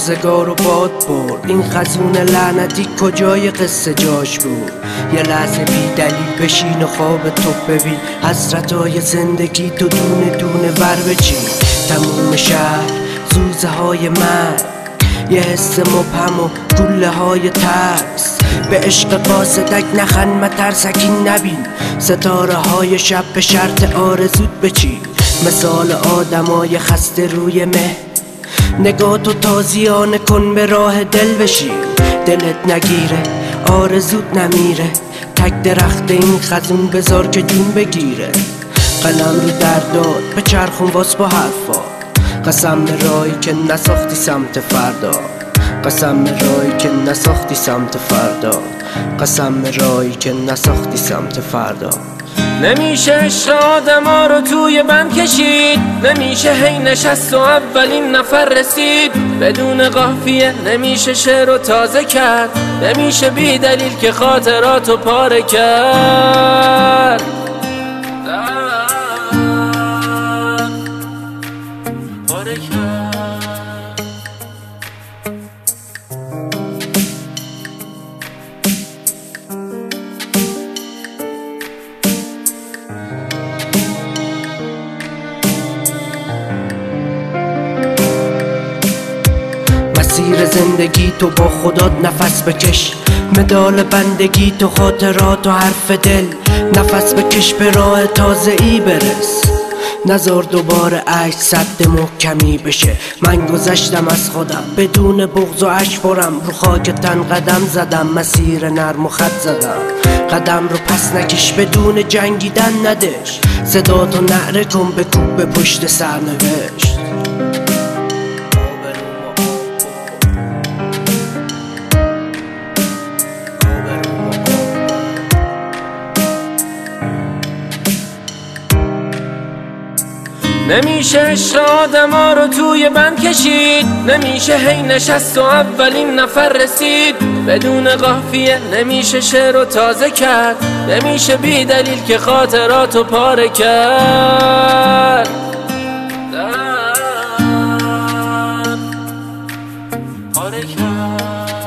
روزگار و باد برد. این خزون لعنتی کجای قصه جاش بود؟ یه لحظه بی دلیل بشین و خواب تو ببین، حسرتای زندگی تو دونه دونه بر بچین. تموم شهر زوزه های مرگ، یه حس مبهم و گله های ترس. به عشق قاصدک نخن مترسکین نبین، ستاره های شب به شرط آرزود بچین. مثال آدمای خسته روی مه، نگاه تو تازیانه کن به راه دل بشین. دلت نگیره آرزود نمیره، تک درخت این خزون بذار که جون بگیره. قلم رو درداد به چرخون واس با حرفا، قسم به رایی که نساختی سمت فردا. قسم به رایی که نساختی سمت فردا. قسم به رایی که نساختی سمت فردا. نمیشه عشق آدما رو توی بند کشید، نمیشه هی نشست و اولین نفر رسید. بدون قافیه نمیشه شعر رو تازه کرد، نمیشه بی دلیل که خاطراتو پاره کرد. پاره کرد. مسیر زندگی تو با خدات نفس بکش، مدال بندگی تو خاطرات و حرف دل. نفس بکش به راه تازه ای برس، نذار دوباره عشق سد محکمی بشه. من گذشتم از خودم بدون بغض و اشبارم، رو خاک تن قدم زدم، مسیر نرم و خط زدم. قدم رو پس نکش بدون جنگیدن ندش، صدا تو نعره کن به کوب به پشت سرنوشت. نمیشه عشق آدما رو توی بند کشید، نمیشه هی نشست و اولین نفر رسید. بدون قافیه نمیشه شعر رو تازه کرد، نمیشه بی دلیل که خاطراتو پاره کرد. پاره کرد.